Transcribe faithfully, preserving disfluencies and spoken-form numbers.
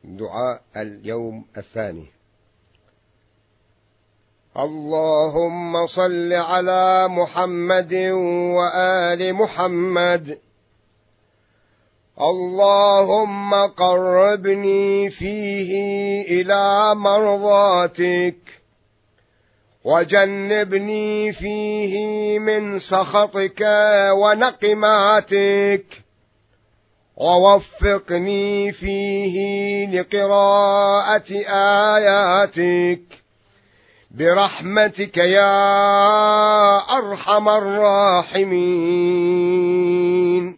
دعاء اليوم الثاني. اللهم صل على محمد وآل محمد. اللهم قربني فيه إلى مرضاتك، وجنبني فيه من سخطك ونقماتك، ووفقني فيه لقراءة آياتك برحمتك يا أرحم الراحمين.